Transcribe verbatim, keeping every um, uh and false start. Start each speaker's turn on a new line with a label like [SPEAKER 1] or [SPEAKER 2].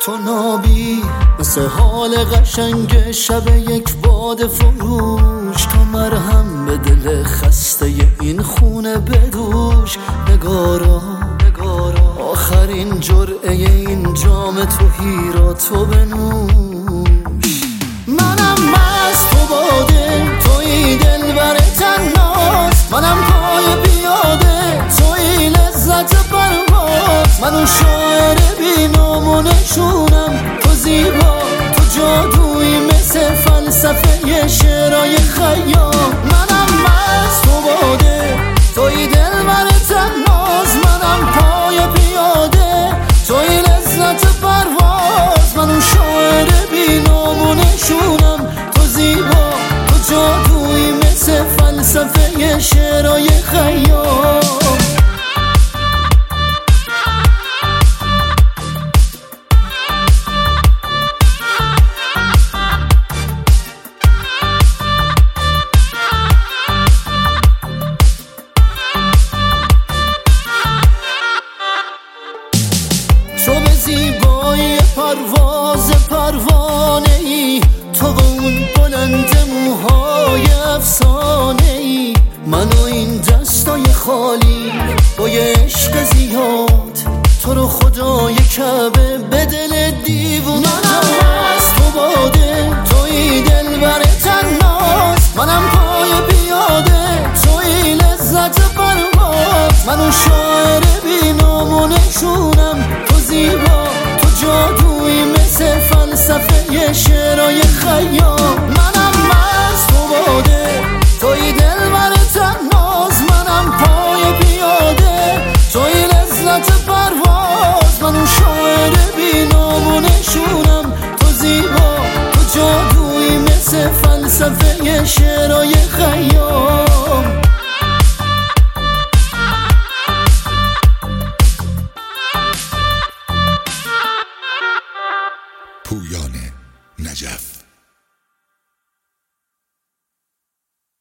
[SPEAKER 1] تو نابی مثل حال قشنگ شب یک باد فروش، تو مرهم به دل خسته این خونه بدوش. نگارا نگارا آخرین جرعه این جام توهی را تو بنوش. منم مست تو باده، توی دلبر تناز، منم پای پیاده، توی لذت پرواز. منو شاعر بی نام و نشونم، تو زیبا تو جادویی مثل فلسفه شعرهای خیام. منم مست تو باده، توی دلبر تناز، منم پای پیاده، توی لذت پرواز. منو شاعر بی نام و نشونم، تو زیبا تو جادویی مثل فلسفه شعرهای خیام. تو به زیبایی پرواز پروانه ای، تو با اون بلند موهای افسانه ای. من و این دستای خالی با یه عشق زیاد، تو رو خدای کعبه به دل دیوونه. منم از تو باده، توی دلبر تناز، منم پای پیاده، توی لذت پرواز. منو شاعر بی نام و نشونم، تو زیبا تو جادویی مثل فلسفه شعرهای خیام. منم مست تو باده، توی دلبر تناز، منم پای پیاده، توی لذت پرواز. منو شاعر بی نام و نشونم، تو زیبا تو جادویی مثل فلسفه شعرهای خیام.
[SPEAKER 2] پویان نجف.